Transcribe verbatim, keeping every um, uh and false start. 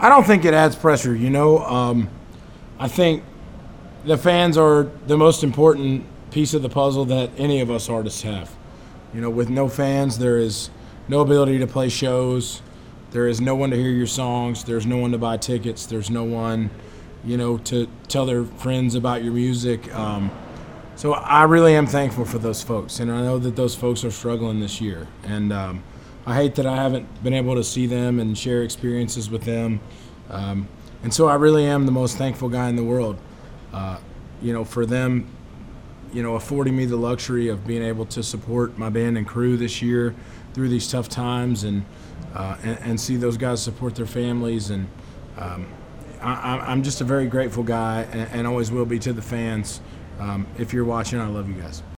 I don't think it adds pressure. You know, um, I think the fans are the most important piece of the puzzle that any of us artists have. You know, with no fans, there is no ability to play shows. There is no one to hear your songs. There's no one to buy tickets. There's no one, you know, to tell their friends about your music. Um, so I really am thankful for those folks, and I know that those folks are struggling this year. And um, I hate that I haven't been able to see them and share experiences with them. Um, and so I really am the most thankful guy in the world. Uh, you know, for them, you know, affording me the luxury of being able to support my band and crew this year through these tough times, and uh, and, and see those guys support their families. And um, I, I'm just a very grateful guy, and, and always will be to the fans. Um, if you're watching, I love you guys.